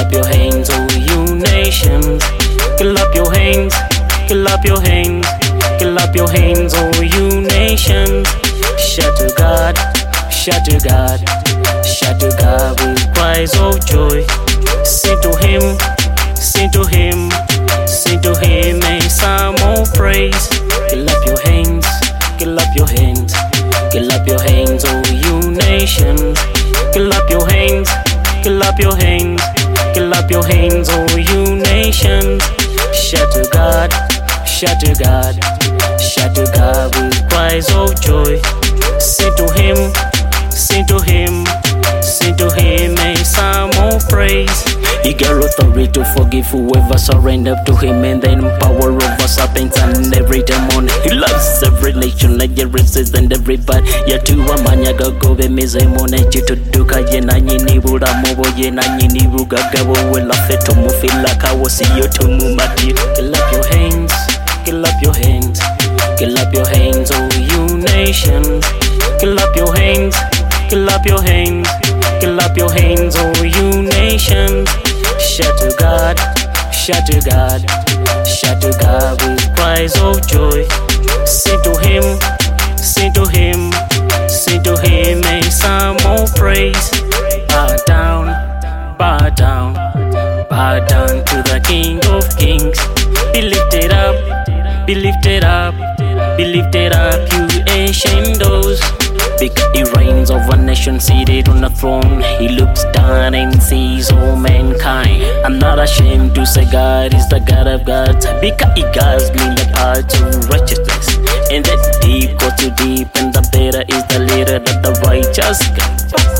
up your hands, oh you nations. Get up your hands, get up your hands, get up your hands, oh you nations. Shout to God, shout to God, shout to God with cries of joy. Sing to Him, sing to Him, sing to Him a psalm of praise. Get up your hands, get up your hands, get up your hands, oh you nations. Get up your hands, get up your hands, get up your hands, oh you nations. Shout to God, shout to God, shout to God with cries of joy. Sing to Him, sing to Him, sing to Him a psalm of praise. He got authority to forgive whoever surrendered to Him, and then power over serpents and every demon. He loves every nation, every season, everybody. Yatuwa manyaga gobe mizemone chituduka yena nyini buramubo yena nyini bugagabo wela feto mufila kawasi yotumu mati. Get up your hands, get up your hands, get up your hands, oh you nations. Get up your hands, get up your hands, get up your hands, oh you nations. Shout to God, shout to God, shout to God with cries of joy. Sing to Him, sing to Him, sing to Him a psalm of praise. Bow down, bow down, bow down to the King of Kings. Be lifted up, be lifted up, be lifted up, you ancient doors. Because He reigns over nations seated on the throne. He looks down and sees all mankind. I'm not ashamed to say God is the God of gods, because He guides me in the path of righteousness. And that deep goes too deep, and the better is the leader that the righteous got.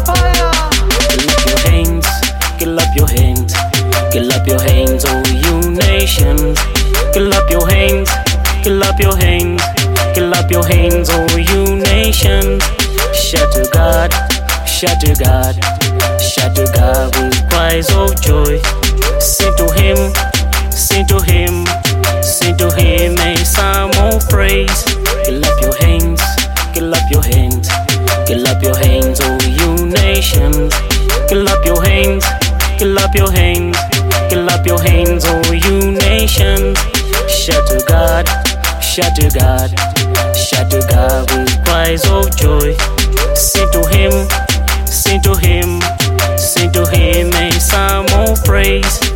Get up your hands, get up your hands, get up your hands, oh you nations. Get up your hands, get up your hands, get up your hands, oh you nations. Shout to God, shout to God, shout to God with cries of joy. Sing to Him, sing to Him, sing to Him a psalm of praise. Get up your hands, get up your hands, get up your hands, oh you nations. Get up your hands, get up your hands, get up your hands, oh you nations. Shout to God, shout to God, shout to God with cries of joy. Sing to Him, sing to Him, sing to Him a psalm of praise.